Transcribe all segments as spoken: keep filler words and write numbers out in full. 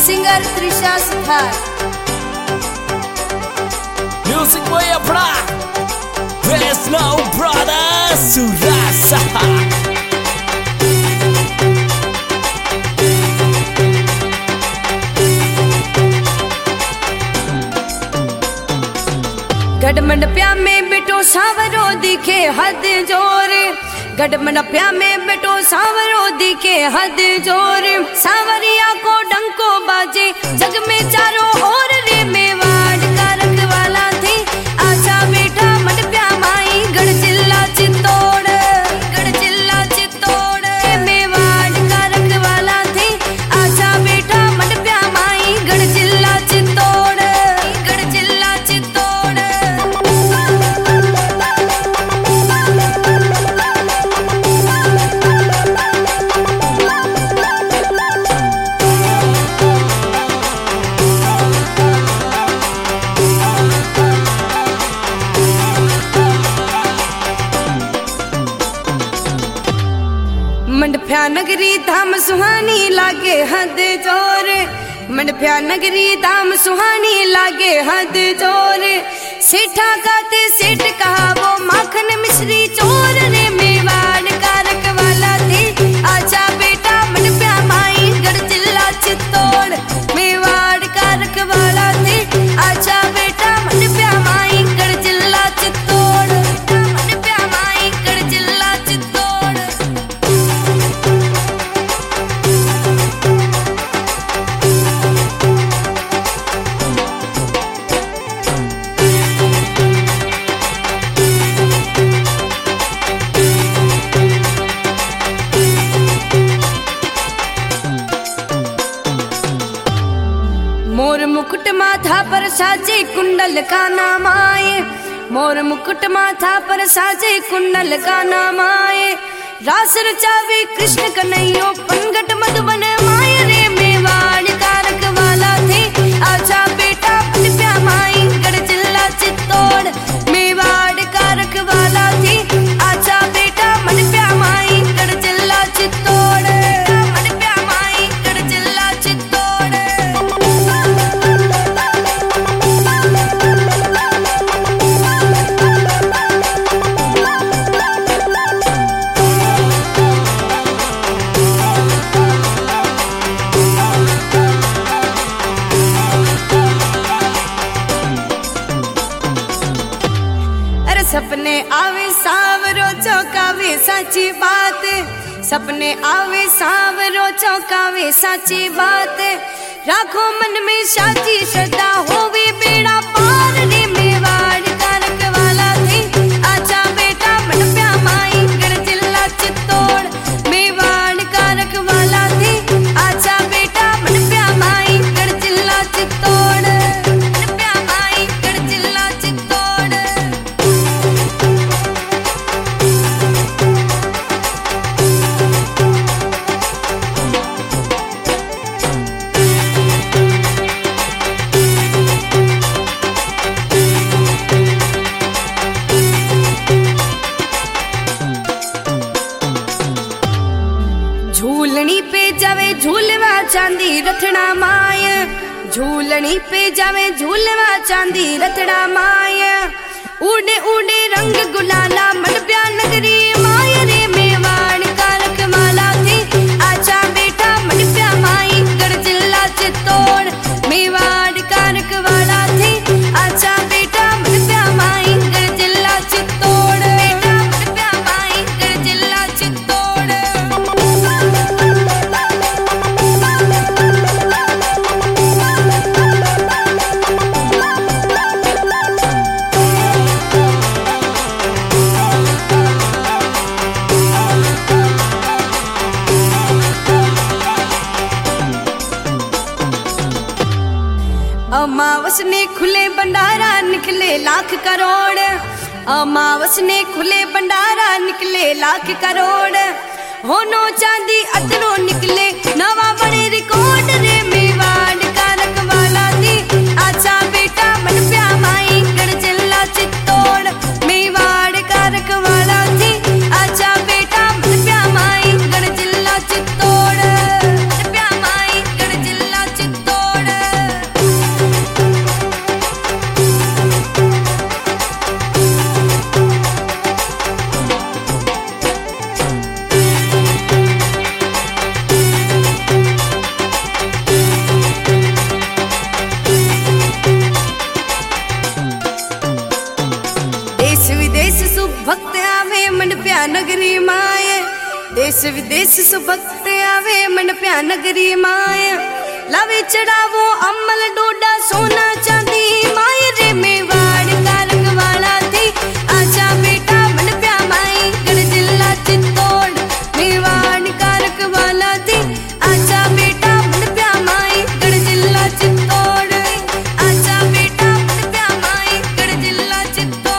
Singer Trisha Suthar. Music way up rock. There's no brother Surasa. गडमंड प्या में बेटो सावरो दिखे हद जोर, गडमंड प्या में बेटो सावरो दिखे हद जोर। सावरिया को डंको बाजे जग में चारों ओर रे मेवाड़ का रखवाला थे। आजा बेटा मंड प्या माई गढ़ जिला चित्तौड़, गढ़ जिला चित्तौड़ मेवाड़ का रखवाला थे। आजा बेटा मंड प्या माई गढ़ जिला चित्तौड़, गढ़ जिला चित्तौड़। मंडफ्या नगरी धाम सुहानी लागे हद जोर, मंडफ्या नगरी धाम सुहानी लागे हद जोर। सेठा गाते सेठ कहा वो माखन मिश्री चोर रे मेवाड़ का रखवाला थे। आजा बेटा मंडफ्या माई गढ़ जिला चित्तौड़, मेवाड़ का रखवाला थे। आजा बेटा मंडफ्या माई गढ़ जिला चित्तौड़, मंडफ्या माई गढ़ जिला चित्तौड़। मोर मुकुट माथा पर साजे कुंडल का नाम आए, मोर मुकुट माथा पर साजे कुंडल का नाम आए। रास रचावे कृष्ण कन्हैया पनघट मधुबन माय रे मेवाड़ का रखवाला थे। आजा बेटा मंडप्या माई गढ़ जिला चित्तौड़, मेवाड़ का रखवाला थे। आजा बेटा मंडप्या माई गढ़ जिला चित्तौड़, मंडप्या माई गढ़ जिला चित्तौड़। सपने आवे सावरो चौकावे साची बात, सपने आवे सावरो चौकावे साची बात। राखो मन में साची श्रद्धा होवे बेड़ा पार रे मेवाड़ का रखवाला थे। आजा बेटा मंडप्या माई गढ़ जिला चित्तौड़, मेवाड़ का रखवाला थे। आजा बेटा मंडप्या माई गढ़ जिला चित्तौड़, मंडप्या माई गढ़ जिला चित्तौड़। झूलनी पे जावे झूलवा चांदी रथड़ा माय, झूलनी पे जावे झूलवा चांदी रथड़ा माय। उड़े उड़े रंग गुलाला मंडप्या नगरी माय रे मेवाड़ का रखवाला थे। आजा बेटा मंडप्या माई गढ़ जिला चित्तौड़, मेवाड़ का रखवाला थे। आजा बेटा मंडप्या माई गढ़ जिला चित्तौड़, बेटा मंडप्या माई गढ़ जिला चित्तौड़। अमावस ने खुले भंडारा निकले लाख करोड़, अमावस ने खुले भंडारा निकले लाख करोड़। होनो चांदी अतरो निकले नवा बड़े रिकॉर्ड रे मेवाड़ का रखवाला थे। आजा बेटा मंडप्या माई गढ़ जिला चित्तौड़, मेवाड़ का रखवाला थे। आजा बेटा मंडप्या माई गढ़ जिला चित्तौड़, मंडप्या माई गढ़ जिला चित्तौड़। शीश सुभक्त आवे मन प्या नगरी माय लावे चढ़ावो अमल डोडा सोना चांदी माय रे मेवाड़ कारक वाला थी आजा बेटा मन प्या माई गढ़ जिला चित्तौड़ मेवाड़ कारक वाला थी आजा बेटा मन प्या माई गढ़ जिला चित्तौड़ आजा बेटा मन प्या माई गढ़ जिला चित्तौड़।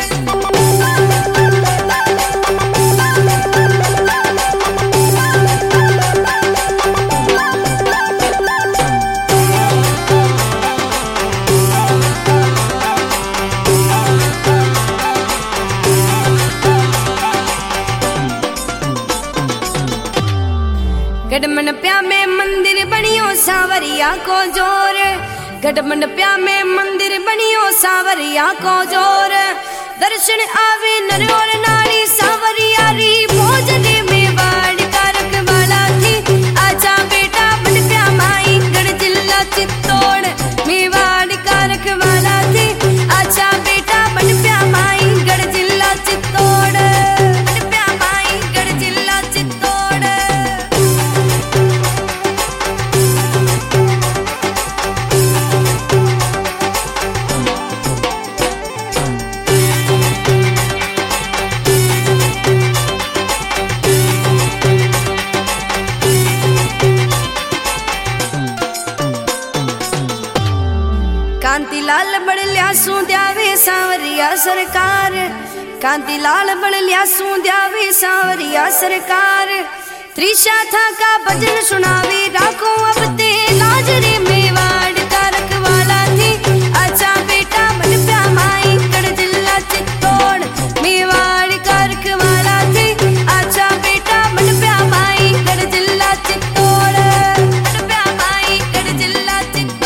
गढ़मन प्या में मंदिर बनियो सावरिया को जोर गढ़मन प्या में मंदिर बनियो सावरिया को जोर दर्शन आवे नर और नारी सावरिया री भोजन मेवाड़ कारक वाला थी आजा बेटा मन प्या माई गढ़ जिला चित्तौड़ मेवाड़ कारक वाला थी आजा बेटा मन प्या माई गढ़ जिला चित्तौड़ मन प्या माई गढ़ जिला चित्तौड़। कांति लाल बड़ लियासू द्यावे सांवरिया सरकार कांति लाल बड़ लियासू द्यावे सांवरिया सरकार त्रिशा था का भजन सुनावे राखो अब ते लाज रे मेवाड़ कारक वाला थी आजा बेटा मन प्या माई गढ़ जिला चित्तौड़ मेवाड़ कारक वाला थी आजा बेटा मन प्या माई गढ़ जिला चित्तौड़ मन प्या माई गढ़ जिला चित्तौड़।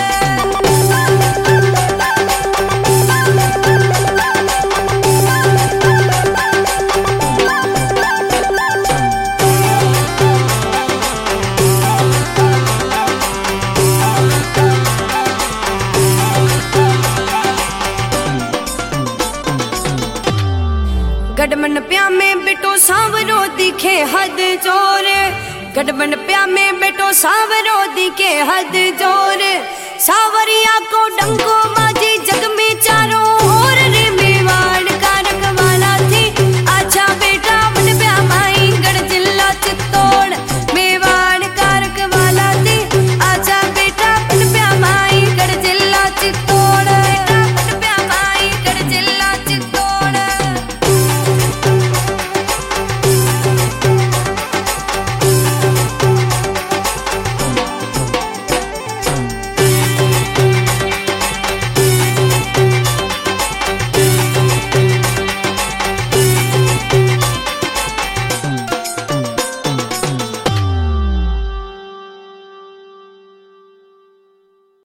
गढ़मन प्या में बेटो सांवरो दिखे हद जोर गढ़मन प्या में बेटो सांवरो दिखे हद जोर सावरिया को डंको बाजे जग में चारों